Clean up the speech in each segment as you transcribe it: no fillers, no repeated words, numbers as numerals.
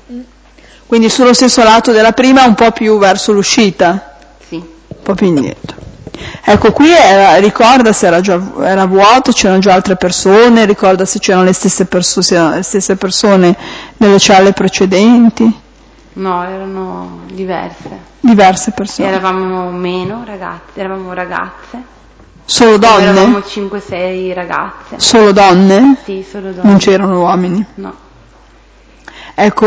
Quindi sullo stesso lato della prima, un po' più verso l'uscita? Sì. Un po' più indietro. Ecco, qui ricorda se era vuoto, c'erano già altre persone, ricorda se c'erano le stesse persone nelle celle precedenti? No, erano diverse. Diverse persone. Eravamo meno ragazze, eravamo ragazze. Solo donne? Eravamo 5-6 ragazze. Solo donne? Sì, solo donne. Non c'erano uomini? No. Ecco,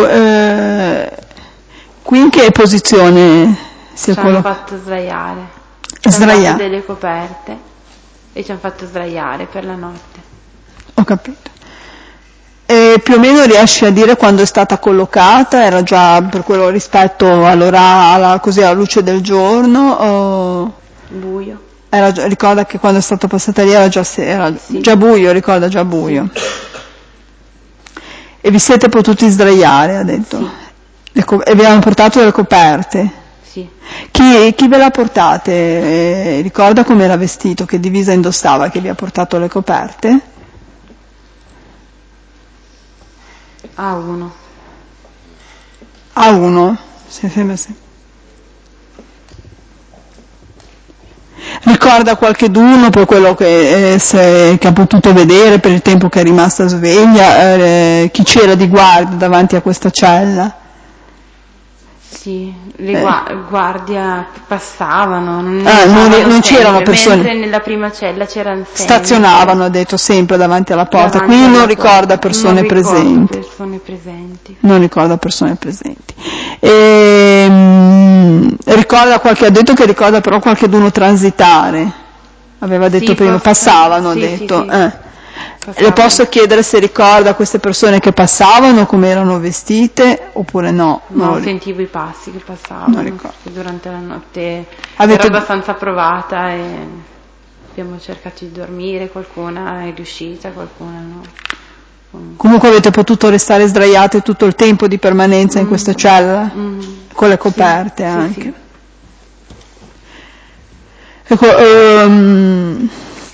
qui in che posizione si è Ci hanno fatto sdraiare. Ci hanno dato delle coperte e ci hanno fatto sdraiare per la notte. Ho capito. E più o meno riesci a dire quando è stata collocata? Era già per quello rispetto all'ora, così alla luce del giorno? O... Buio. Ricorda che quando è stata passata lì era già buio, ricorda già buio. Sì. E vi siete potuti sdraiare, ha detto? Sì. E vi hanno portato delle coperte? Sì. Chi ve l'ha portate? Ricorda come era vestito, che divisa indossava, che vi ha portato le coperte? A1. A1? Sì. Ricorda qualcheduno per quello che ha potuto vedere, per il tempo che è rimasta sveglia, chi c'era di guardia davanti a questa cella? Sì, le guardie passavano, non c'erano persone. Mentre nella prima cella c'erano sempre. Stazionavano, ha detto, sempre davanti alla porta, quindi non ricorda persone presenti. Non ricorda persone presenti. Ha detto che ricorda però qualcheduno transitare. Aveva detto prima, passavano, ha detto. Sì. Le posso chiedere se ricorda queste persone che passavano, come erano vestite, oppure no? No, sentivo i passi che passavano. Non ricordo. Durante la notte ero abbastanza provata e abbiamo cercato di dormire, qualcuna è riuscita, qualcuna no. Comunque avete potuto restare sdraiate tutto il tempo di permanenza in questa cella? Con le coperte anche? Sì. Ecco,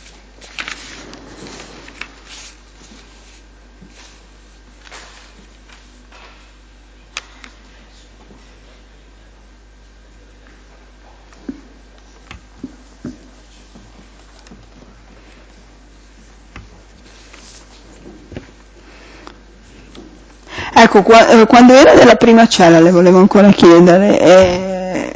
ecco, quando era della prima cella le volevo ancora chiedere,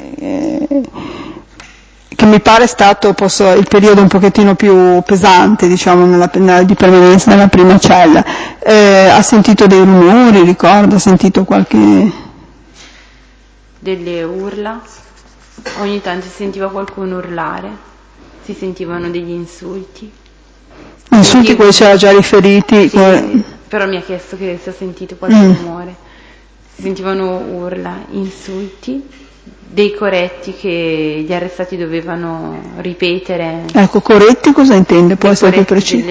che mi pare stato il periodo un pochettino più pesante, diciamo, di permanenza nella prima cella. Ha sentito dei rumori, ricorda? Ha sentito qualche... Delle urla, ogni tanto si sentiva qualcuno urlare, si sentivano degli insulti. Insulti quelli ci era già riferiti? Sì, però mi ha chiesto che se ha sentito qualche rumore. Si sentivano urla, insulti, dei corretti che gli arrestati dovevano ripetere. Ecco, corretti cosa intende? Può essere più preciso?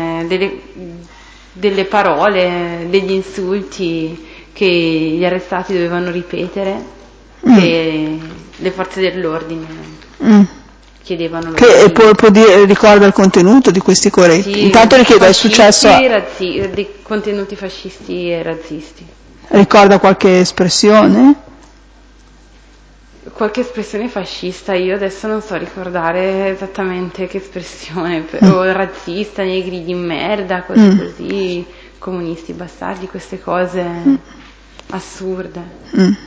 Delle parole, degli insulti che gli arrestati dovevano ripetere, che le forze dell'ordine chiedevano. Che ricorda il contenuto di questi corretti? Sì, intanto le chiedo, è successo... dei contenuti fascisti e razzisti. Ricorda qualche espressione? Qualche espressione fascista, io adesso non so ricordare esattamente che espressione, o razzista, negri di merda, cose così, comunisti bastardi, queste cose assurde.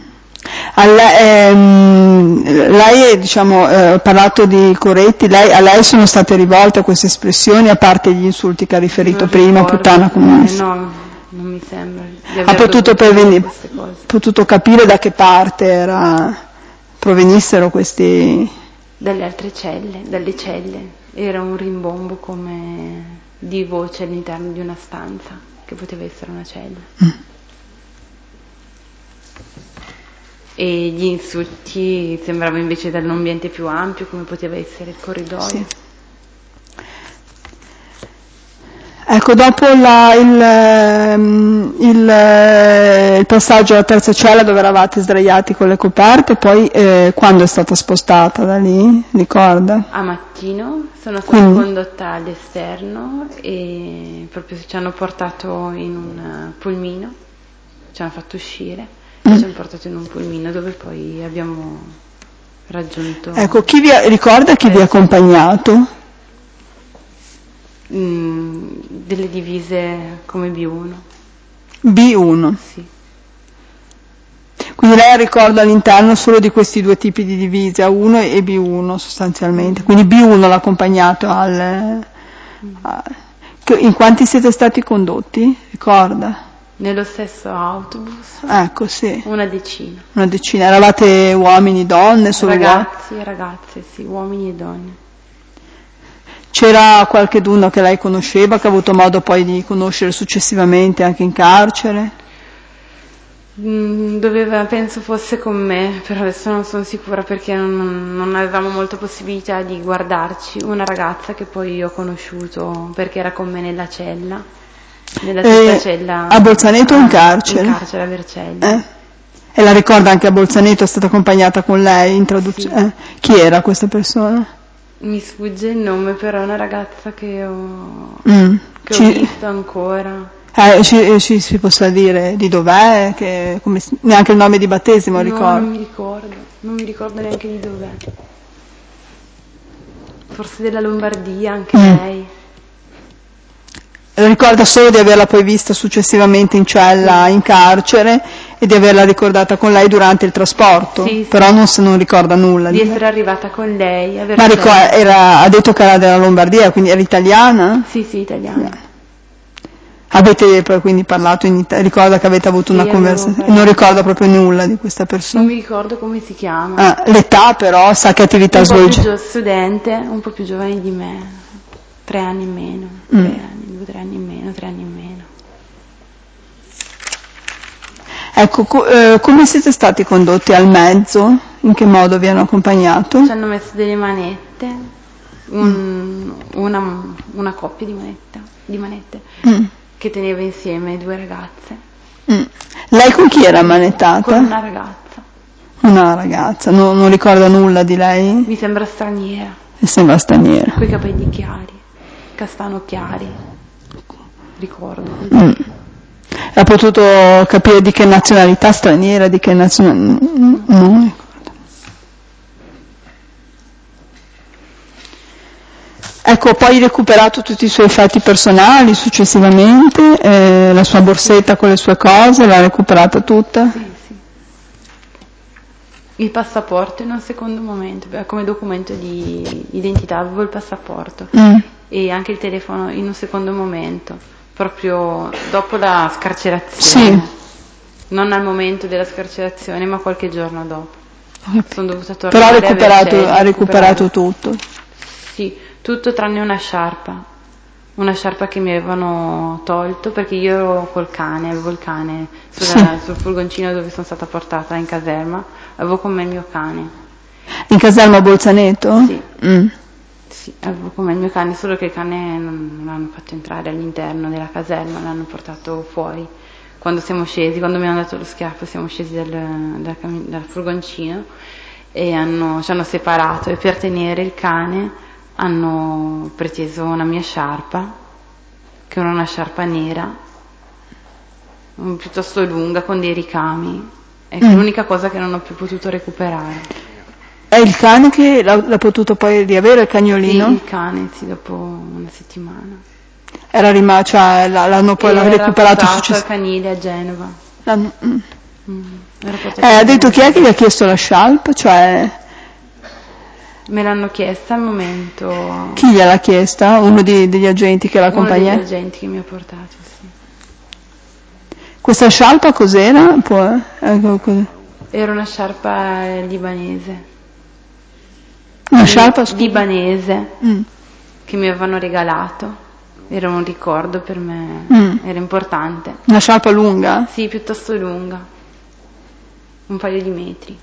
Lei, diciamo, ha parlato di corretti, a lei sono state rivolte queste espressioni, a parte gli insulti che ha riferito prima, puttana comunista? No, non mi sembra. Ha potuto capire da che parte provenissero questi... Dalle altre celle, dalle celle. Era un rimbombo come di voce all'interno di una stanza, che poteva essere una cella. E gli insulti sembrava invece dall'ambiente più ampio, come poteva essere il corridoio. Sì. Ecco, dopo il passaggio alla terza cella dove eravate sdraiati con le coperte, poi quando è stata spostata da lì, ricorda? A mattino sono stata condotta all'esterno e proprio ci hanno portato in un pulmino, ci hanno fatto uscire ci hanno portato in un pulmino dove poi abbiamo raggiunto... Ecco, ricorda chi vi ha accompagnato? Delle divise come B1. B1? Sì. Quindi lei ha ricordo all'interno solo di questi due tipi di divise, A1 e B1 sostanzialmente. Quindi B1 l'ha accompagnato in quanti siete stati condotti? Ricorda? Nello stesso autobus? Ecco, sì. Una decina. Una decina. Eravate uomini, donne? Solo ragazzi e ragazze, sì, uomini e donne. C'era qualcheduno che lei conosceva, che ha avuto modo poi di conoscere successivamente anche in carcere? Penso fosse con me, però adesso non sono sicura perché non avevamo molta possibilità di guardarci. Una ragazza che poi ho conosciuto perché era con me nella cella, nella stessa cella. A Bolzaneto o in carcere? In carcere a Vercelli. E la ricorda anche a Bolzaneto, è stata accompagnata con lei in traduzione? Sì. Chi era questa persona? Mi sfugge il nome, però è una ragazza che ho visto ancora. Ci si possa dire di dov'è, neanche il nome di battesimo no, ricordo. Non mi ricordo neanche di dov'è. Forse della Lombardia, anche lei. Ricorda solo di averla poi vista successivamente in cella, in carcere, e di averla ricordata con lei durante il trasporto, sì, però non ricorda nulla. Di essere arrivata con lei. Ma ha detto che era della Lombardia, quindi era italiana? Sì, italiana. Avete poi quindi parlato ricorda che avete avuto una conversazione, non ricorda proprio nulla di questa persona? Non mi ricordo come si chiama. L'età però, sa che attività svolge? Un po' più studente, un po' più giovane di me, 3 anni in meno, 3 anni in meno. Ecco, come siete stati condotti al mezzo? In che modo vi hanno accompagnato? Ci hanno messo delle manette, una coppia di manette che teneva insieme 2 ragazze. Lei con chi era ammanettata? Con una ragazza. Una ragazza, non ricorda nulla di lei? Mi sembra straniera. Mi sembra straniera. Coi capelli chiari, castano chiari, ricordo. Ha potuto capire di che nazionalità straniera, di che nazionalità? Non ricordo. Ecco, poi recuperato tutti i suoi fatti personali successivamente, la sua borsetta con le sue cose, l'ha recuperata tutta? Sì. Il passaporto in un secondo momento, come documento di identità avevo il passaporto e anche il telefono in un secondo momento, proprio dopo la scarcerazione. Sì. Non al momento della scarcerazione, ma qualche giorno dopo. Sono dovuta tornare. Però ha recuperato tutto? Sì, tutto tranne una sciarpa che mi avevano tolto perché io ero col cane, avevo il cane sul furgoncino dove sono stata portata in caserma, avevo con me il mio cane. In caserma a Bolzaneto? Sì. Sì, avevo con me il mio cane, solo che il cane non l'hanno fatto entrare all'interno della caserma, l'hanno portato fuori. Quando mi hanno dato lo schiaffo, siamo scesi dal furgoncino e ci hanno separato e per tenere il cane hanno preteso una mia sciarpa, che era una sciarpa nera, piuttosto lunga, con dei ricami. È l'unica cosa che non ho più potuto recuperare. È il cane che l'ha potuto poi riavere, il cagnolino? Sì, il cane, dopo una settimana. Era rimasto, l'hanno poi recuperato al canile a Genova. Ha detto chi è che gli ha chiesto la sciarpa? Cioè... Me l'hanno chiesta al momento. Chi gliel'ha chiesta? Uno degli agenti che l'ha accompagnato? Uno degli agenti che mi ha portato, sì. Questa sciarpa cos'era? Era una sciarpa libanese. Una sciarpa libanese che mi avevano regalato. Era un ricordo per me, era importante. Una sciarpa lunga? Sì, piuttosto lunga. Un paio di metri.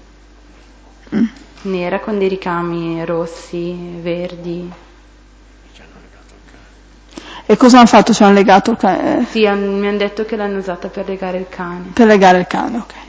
Nera con dei ricami rossi, verdi. E cosa hanno fatto? Ci hanno legato il cane? Sì, mi hanno detto che l'hanno usata per legare il cane. Per legare il cane, ok.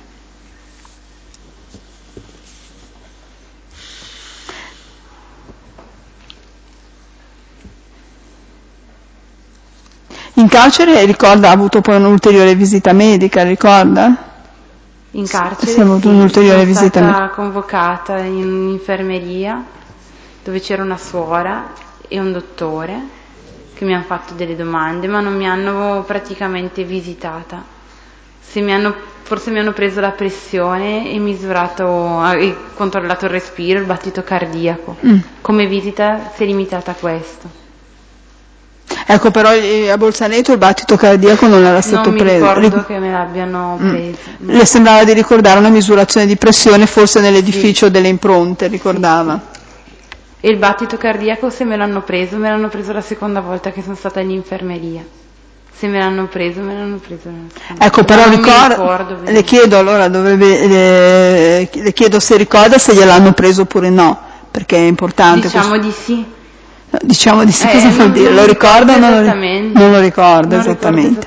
In carcere, ricorda, ha avuto poi un'ulteriore visita medica, ricorda? In carcere Siamo avuto un'ulteriore visita. Sono stata convocata in un'infermeria dove c'era una suora e un dottore che mi hanno fatto delle domande, ma non mi hanno praticamente visitata. Forse mi hanno preso la pressione e e controllato il respiro, il battito cardiaco. Come visita si è limitata a questo. Ecco, però a Bolzaneto il battito cardiaco non era stato preso. Non mi ricordo che me l'abbiano preso. Le sembrava di ricordare una misurazione di pressione forse nell'edificio delle impronte, ricordava. Sì. E il battito cardiaco se me l'hanno preso la seconda volta che sono stata in infermeria. Se me l'hanno preso Ecco, però le chiedo allora, le chiedo se ricorda se gliel'hanno preso oppure no, perché è importante. Diciamo di sì. No, diciamo di sì, cosa vuol dire? Lo ricorda o non lo ricorda esattamente?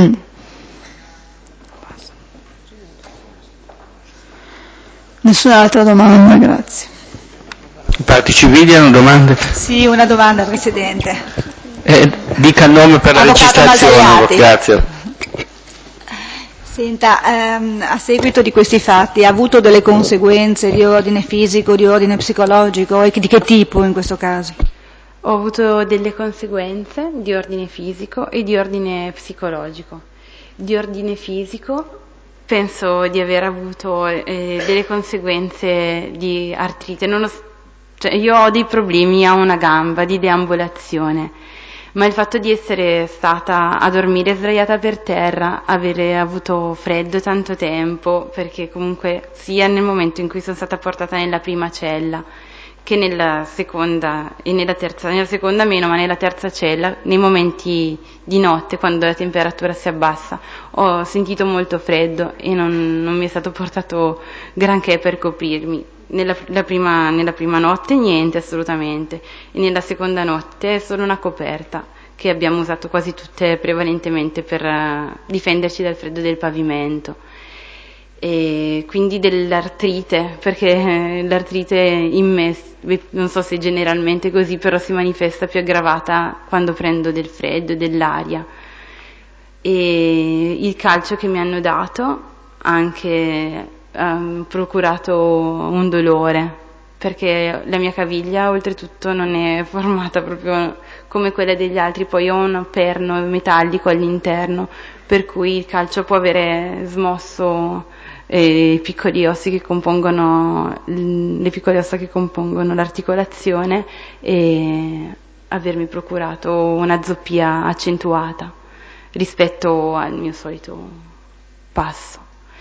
Nessun'altra domanda, grazie. I parti civili hanno domande? Sì, una domanda, Presidente. Dica il nome per la registrazione, grazie. Senta, a seguito di questi fatti ha avuto delle conseguenze di ordine fisico, di ordine psicologico e di che tipo in questo caso? Ho avuto delle conseguenze di ordine fisico e di ordine psicologico. Di ordine fisico penso di aver avuto delle conseguenze di artrite. Cioè, io ho dei problemi a una gamba di deambulazione, ma il fatto di essere stata a dormire sdraiata per terra, avere avuto freddo tanto tempo, perché comunque sia nel momento in cui sono stata portata nella prima cella che nella seconda e nella seconda meno, ma nella terza cella, nei momenti di notte, quando la temperatura si abbassa, ho sentito molto freddo e non mi è stato portato granché per coprirmi. Nella prima notte niente assolutamente, e nella seconda notte solo una coperta che abbiamo usato quasi tutte prevalentemente per difenderci dal freddo del pavimento. E quindi dell'artrite, perché l'artrite in me, non so se generalmente così, però si manifesta più aggravata quando prendo del freddo, dell'aria. E il calcio che mi hanno dato anche procurato un dolore, perché la mia caviglia oltretutto non è formata proprio come quella degli altri, poi ho un perno metallico all'interno, per cui il calcio può avere smosso i piccoli ossi che compongono le piccole ossa che compongono l'articolazione e avermi procurato una zoppia accentuata rispetto al mio solito passo.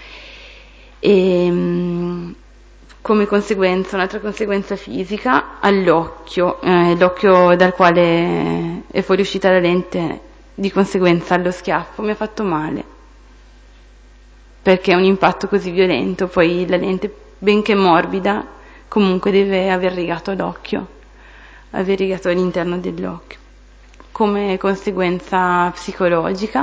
E come conseguenza, un'altra conseguenza fisica all'occhio, l'occhio dal quale è fuoriuscita la lente, di conseguenza allo schiaffo mi ha fatto male, perché è un impatto così violento, poi la lente, benché morbida, comunque deve aver rigato l'occhio, aver rigato l'interno dell'occhio. Come conseguenza psicologica,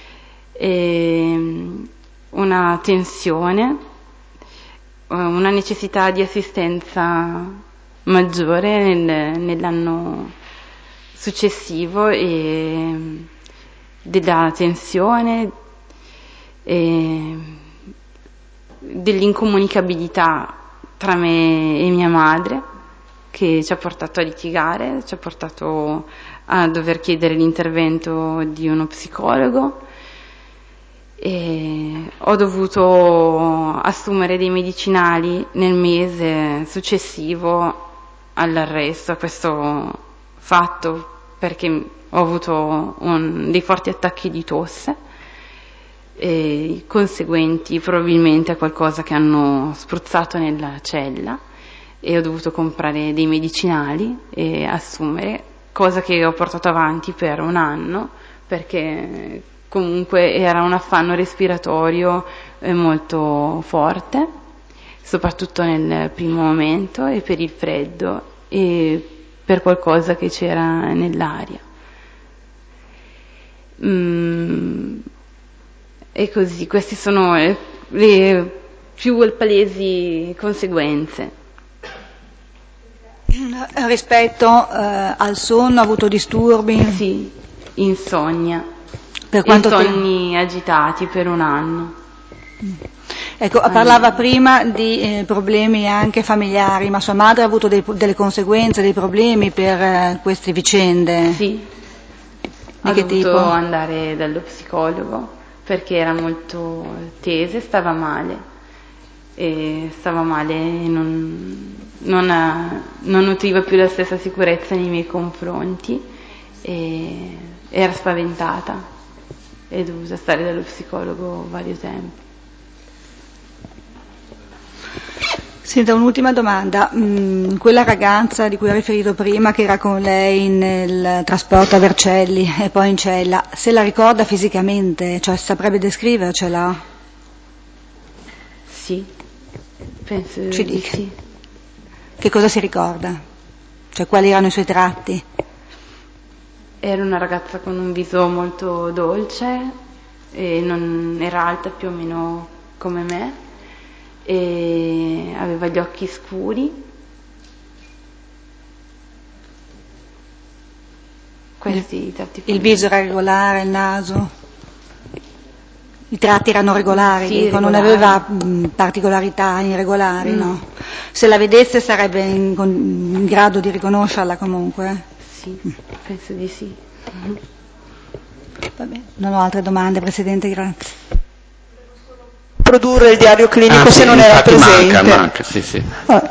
una tensione, una necessità di assistenza maggiore nell'anno successivo, e della tensione e dell'incomunicabilità tra me e mia madre, che ci ha portato a litigare, ci ha portato a dover chiedere l'intervento di uno psicologo, e ho dovuto assumere dei medicinali nel mese successivo all'arresto a questo fatto, perché ho avuto dei forti attacchi di tosse conseguenti probabilmente a qualcosa che hanno spruzzato nella cella, e ho dovuto comprare dei medicinali e assumere, cosa che ho portato avanti per un anno, perché comunque era un affanno respiratorio molto forte, soprattutto nel primo momento, e per il freddo e per qualcosa che c'era nell'aria. E così, queste sono le più palesi conseguenze. Rispetto al sonno, ha avuto disturbi? Sì, insonnia. Per quanto Insonni agitati per un anno. Ecco, parlava prima di problemi anche familiari, ma sua madre ha avuto delle conseguenze, dei problemi per queste vicende? Sì, di che tipo? Ho dovuto andare dallo psicologo perché era molto tesa e stava male. E non nutriva più la stessa sicurezza nei miei confronti e era spaventata e ho dovuto stare dallo psicologo vario tempo. Senta, un'ultima domanda. Quella ragazza di cui ha riferito prima, che era con lei nel trasporto a Vercelli e poi in cella, se la ricorda fisicamente, cioè saprebbe descrivercela? Sì, penso Ci di dica. sì. Che cosa si ricorda? Cioè quali erano i suoi tratti? Era una ragazza con un viso molto dolce e era alta più o meno come me e aveva gli occhi scuri. Questi tratti. Il viso era regolare, il naso? I tratti erano regolari, Sì, dico, regolari. non aveva particolarità irregolari, no? Se la vedesse sarebbe in grado di riconoscerla comunque? Sì, penso di sì. Va bene. Non ho altre domande, Presidente, grazie. Produrre il diario clinico se non era presente. Manca, sì.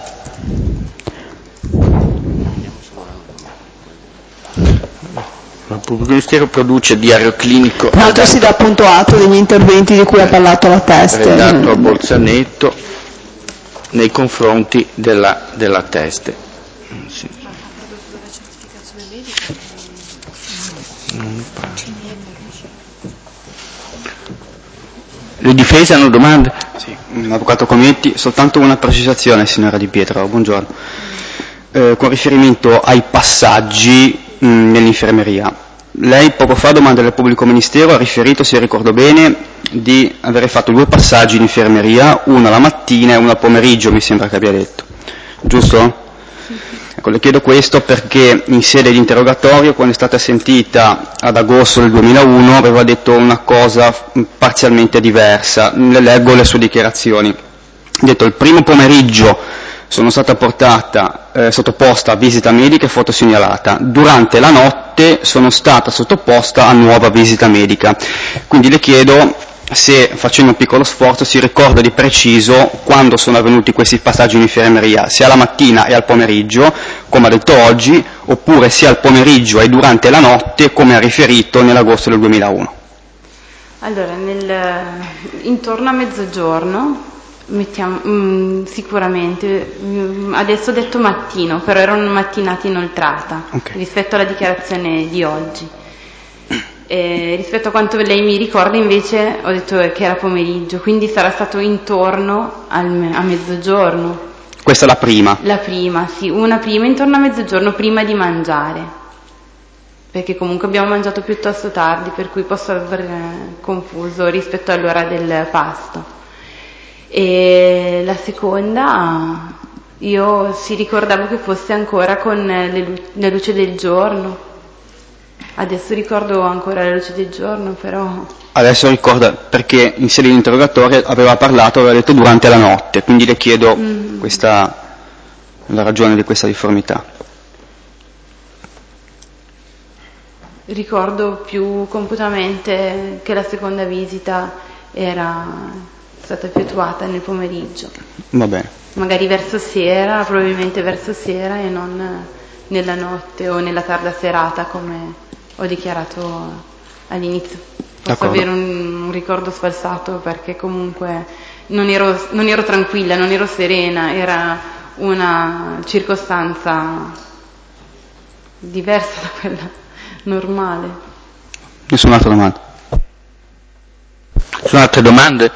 Il pubblico ministero produce diario clinico. Tra l'altro si dà appunto atto degli interventi di cui ha parlato la Teste. Redatto a Bolzaneto nei confronti della Teste. Sì. Le difese hanno domande? Sì, Avvocato Cometti, soltanto una precisazione, signora Di Pietro, buongiorno. Con riferimento ai passaggi nell'infermeria, lei poco fa, domanda del pubblico ministero, ha riferito, se ricordo bene, di avere fatto 2 passaggi in infermeria, uno la mattina e uno al pomeriggio, mi sembra che abbia detto, giusto? Ecco, le chiedo questo perché in sede di interrogatorio, quando è stata sentita ad agosto del 2001, aveva detto una cosa parzialmente diversa. Le leggo le sue dichiarazioni. Ha detto: il primo pomeriggio sono stata sottoposta a visita medica e fotosegnalata. Durante la notte sono stata sottoposta a nuova visita medica. Quindi le chiedo se, facendo un piccolo sforzo, si ricorda di preciso quando sono avvenuti questi passaggi in infermeria, sia la mattina e al pomeriggio, come ha detto oggi, oppure sia al pomeriggio e durante la notte, come ha riferito nell'agosto del 2001. Allora, intorno a mezzogiorno, sicuramente, adesso ho detto mattino, però era una mattinata inoltrata, rispetto alla dichiarazione di oggi. Rispetto a quanto lei mi ricorda invece ho detto che era pomeriggio, quindi sarà stato intorno a mezzogiorno. Questa è la prima? La prima, sì, una prima intorno a mezzogiorno prima di mangiare, perché comunque abbiamo mangiato piuttosto tardi, per cui posso aver confuso rispetto all'ora del pasto. E la seconda, io ricordavo che fosse ancora con la luce del giorno. Adesso ricordo ancora la luce del giorno, però... Adesso ricorda, perché in sede di interrogatorio aveva detto durante la notte, quindi le chiedo la ragione di questa difformità. Ricordo più completamente che la seconda visita era stata effettuata nel pomeriggio. Va bene. Magari probabilmente verso sera e non nella notte o nella tarda serata come ho dichiarato all'inizio. Posso avere un ricordo sfalsato perché comunque non ero tranquilla, non ero serena, era una circostanza diversa da quella normale. Nessun'altra domanda? Sono altre domande?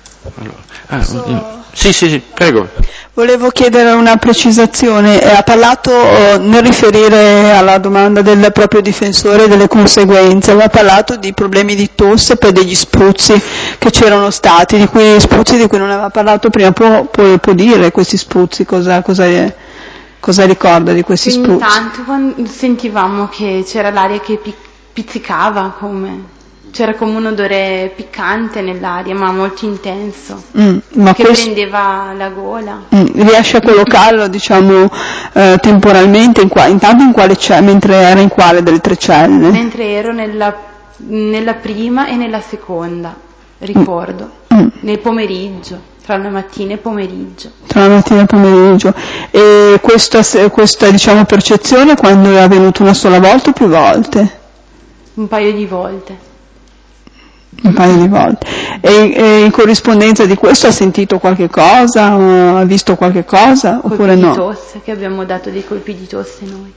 Sì, prego. Volevo chiedere una precisazione. Ha parlato, nel riferire alla domanda del proprio difensore, delle conseguenze, aveva parlato di problemi di tosse per degli spruzzi che c'erano stati, di cui non aveva parlato prima. Può dire questi spruzzi, cosa ricorda di questi spruzzi? Intanto quando sentivamo che c'era l'aria che pizzicava, come c'era come un odore piccante nell'aria, ma molto intenso, ma che prendeva la gola. Riesce a collocarlo, diciamo, temporalmente, intanto in quale mentre era in quale delle 3 celle? Mentre ero nella prima e nella seconda, ricordo, nel pomeriggio, tra la mattina e pomeriggio. Tra la mattina e pomeriggio. E questa diciamo, percezione quando è avvenuta una sola volta o più volte? Un paio di volte. Un paio di volte. E in corrispondenza di questo ha sentito qualche cosa? Ha visto qualche cosa? Oppure no? Colpi di tosse, che abbiamo dato dei colpi di tosse noi.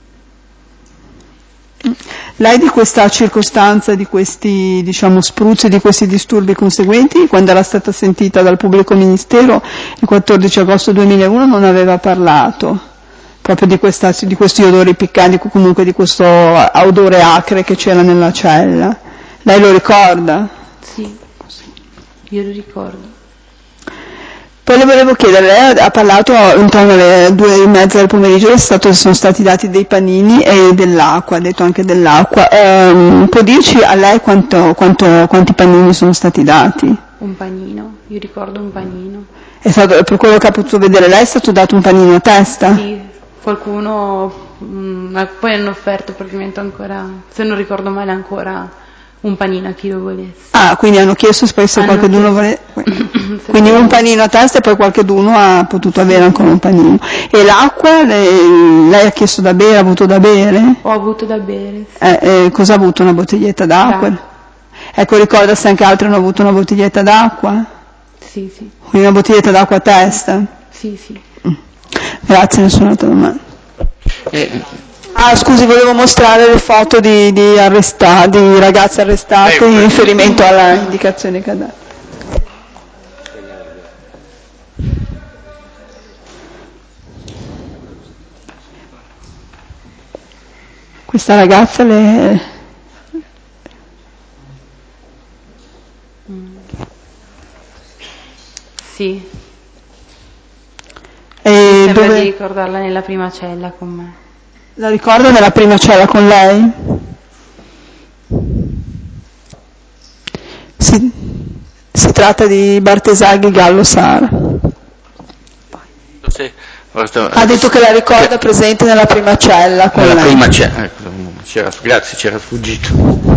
Lei di questa circostanza, di questi, diciamo, spruzzi, di questi disturbi conseguenti, quando era stata sentita dal pubblico ministero il 14 agosto 2001 non aveva parlato proprio di questi odori piccanti, comunque di questo odore acre che c'era nella cella. Lei lo ricorda? Sì, io lo ricordo. Poi le volevo chiedere, lei ha parlato intorno alle 2:30 del pomeriggio, sono stati dati dei panini e dell'acqua, ha detto anche dell'acqua. Può dirci a lei quanti panini sono stati dati? Un panino, io ricordo un panino. Per quello che ha potuto vedere lei è stato dato un panino a testa? Sì, qualcuno, poi hanno offerto probabilmente ancora, se non ricordo male ancora, un panino a chi lo volesse. Ah, quindi hanno chiesto se qualcuno volesse. Quindi un panino a testa e poi qualcuno ha potuto avere ancora un panino. E l'acqua lei ha chiesto da bere, ha avuto da bere? Ho avuto da bere, sì. Cosa ha avuto? Una bottiglietta d'acqua? Ecco, ricorda se anche altri hanno avuto una bottiglietta d'acqua? Sì, sì. Quindi una bottiglietta d'acqua a testa? Sì, sì. Grazie, nessuna altra domanda. Scusi, volevo mostrare le foto di ragazzi arrestati in riferimento alla indicazione che ha dato. Questa ragazza Sì. E sembra di ricordarla nella prima cella con me. La ricorda nella prima cella con lei? Si tratta di Bartesaghi Gallo Sara. Ha detto che la ricorda presente nella prima cella con lei. Nella prima cella, grazie, c'era sfuggito.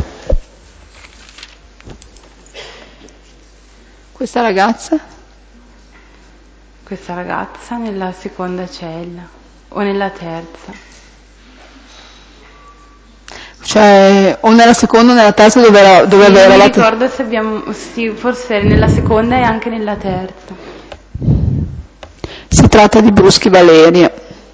Questa ragazza? Questa ragazza nella seconda cella o nella terza. Cioè, o nella seconda o nella terza dove era non la ricordo se sì, forse nella seconda e anche nella terza. Si tratta di Bruschi Valeria.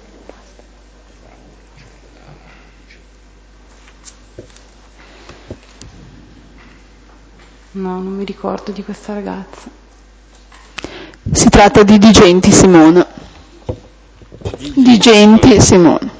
No, non mi ricordo di questa ragazza. Si tratta di Digenti Simona. Digenti Simona.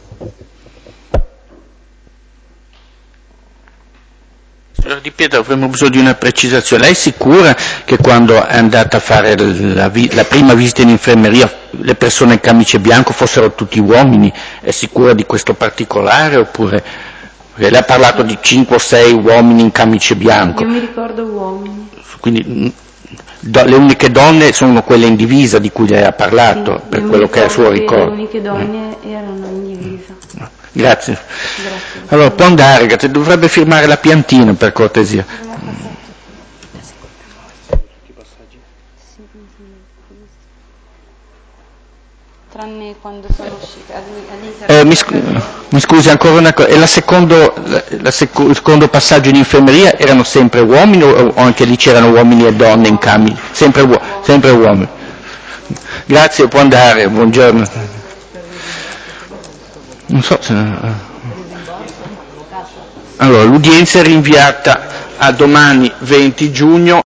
Signora Di Pietro, avremmo bisogno di una precisazione. Lei è sicura che quando è andata a fare la prima visita in infermeria le persone in camice bianco fossero tutti uomini? È sicura di questo particolare oppure... Perché lei ha parlato di 5 o 6 uomini in camice bianco. Io mi ricordo uomini. Quindi le uniche donne sono quelle in divisa di cui lei ha parlato, Sì, per quello che è il suo ricordo. Le uniche donne erano in divisa. Grazie. Allora può andare, dovrebbe firmare la piantina per cortesia. Tranne quando sono uscita mi scusi ancora una cosa, e il secondo passaggio in infermeria erano sempre uomini o anche lì c'erano uomini e donne in camice? Sempre uomini. Grazie, può andare, buongiorno. Non so se... Allora, l'udienza è rinviata a domani 20 giugno